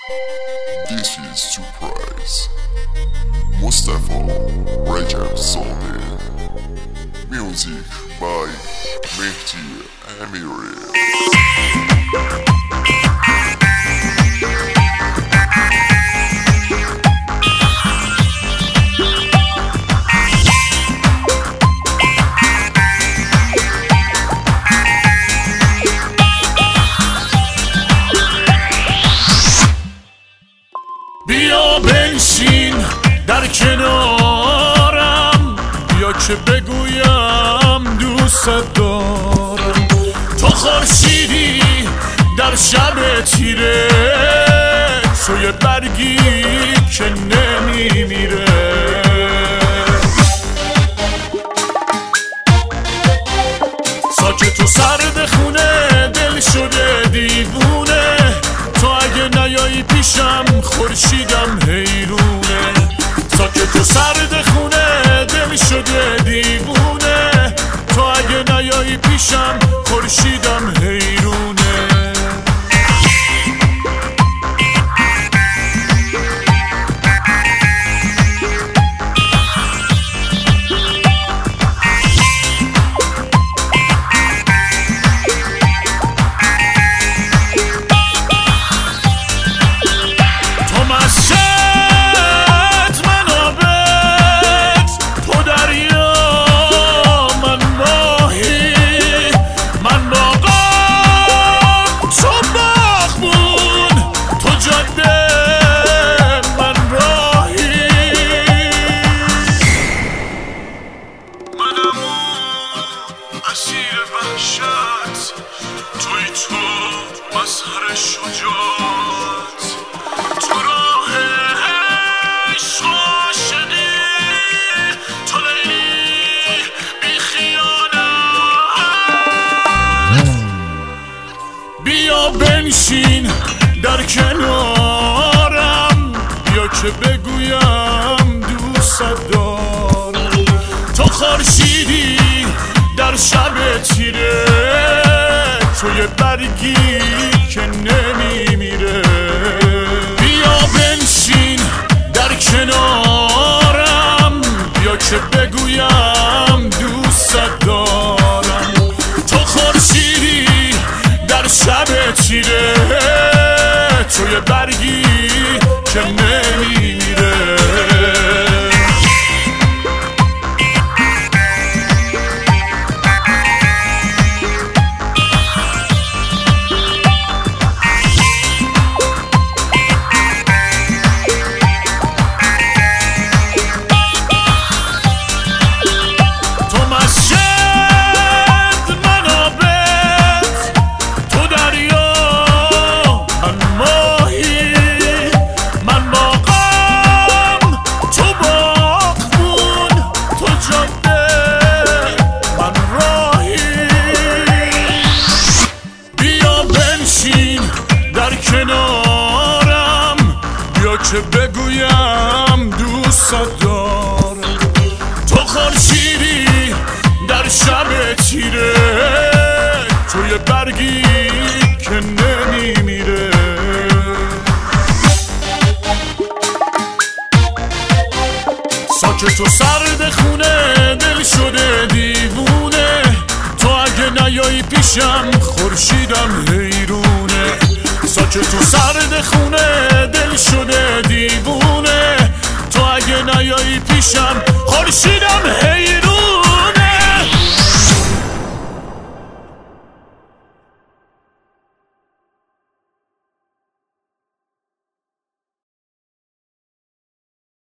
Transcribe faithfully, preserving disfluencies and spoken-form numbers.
This is Surprise. Mustafa Rajab Sami. Music by Mehdi Amiri. بیا بنشین در کنارم، بیا که بگویم دوست دارم. تو خورشیدی در شب تیره، تو یه برگی که نمیمیره. ساکت و سرد خونه دل شده دیوونه، تو اگه نیایی پیشم خورشیدم حیرونه. ساکت و سرد خونه دل شده دیوونه، تو اگه نیایی پیشم خورشیدم حیرونه. اسیر وحشت توی تو مظهر شجاعت، تو راه عشق و عاشقی، تو لیلی بی خیانت. بیا بنشین در کنارم، بیا که بگویم دوست دارم. تو خورشیدی در شب تیره، تو یه برگی که نمیمیره. بیا بنشین در کنارم، بیا که بگویم دوست دارم. تو خورشیدی در شب تیره، تو یه برگی که نمیمیره. در کنارم بیا که بگویم دوست دارم. تو خورشیدی در شب تیره، تو یه برگی که نمیمیره. ساکت و سرد خونه دل شده دیوونه، تو اگه نیایی پیشم خورشیدم حیرونه. ساکت و سرد خونه دل شده دیوونه، تو اگه نیایی پیشم خورشیدم حیرونه.